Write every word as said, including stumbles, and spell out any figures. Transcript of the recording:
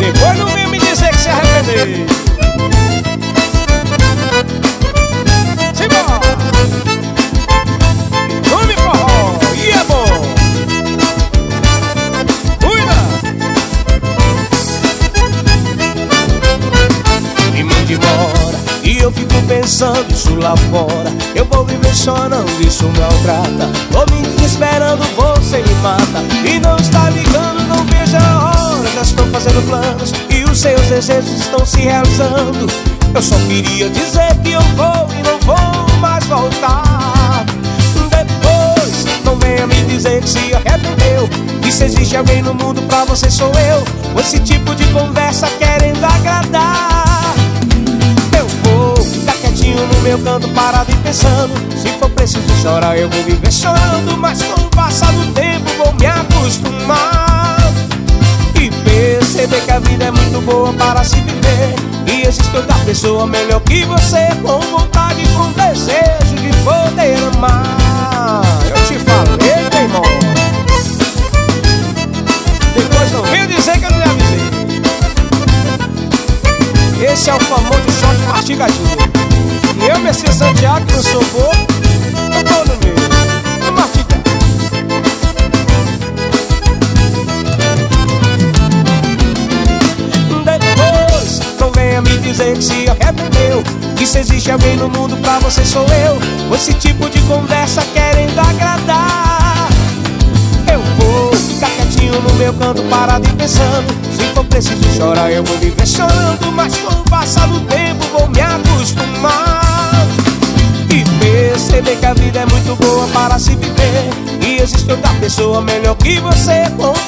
Depois não vem me dizer que se arrependeu. Simbora! Nome forró, e é bom. Cuida! Me mande embora e eu fico pensando isso lá fora. Eu vou viver chorando, isso maltrata. Tô me desesperando, você me mata. E não está ligando, não vejo a hora. Já estou fazendo planos e os seus desejos estão se realizando. Eu só queria dizer que eu vou e não vou mais voltar. Depois, não venha me dizer que se arrependeu. Que se existe alguém no mundo pra você sou eu. Com esse tipo de conversa querendo agradar. Eu vou ficar quietinho no meu canto, parado e pensando. Se for preciso chorar eu vou viver chorando. Mas com o passar do tempo vou me acostumar e perceber que a vida é muito boa para se viver. E existe outra pessoa melhor que você, com vontade e com desejo de poder amar. Eu te falei, meu irmão. Depois não venha dizer que eu não lhe avisei. Esse é o famoso shot mastigadinho. E eu, Messias Santiago, que não sou bobo, eu tô no meio, no mastigar. Depois, não venha me dizer que se arrependeu. Que se existe alguém no mundo pra você sou eu. Com esse tipo de conversa querendo agradar. Eu vou ficar quietinho no meu canto, parado e pensando. Se for preciso chorar eu vou viver chorando. Mas com o passar do tempo vou me acostumar e perceber que a vida é muito boa para se viver. E existe outra pessoa melhor que você, com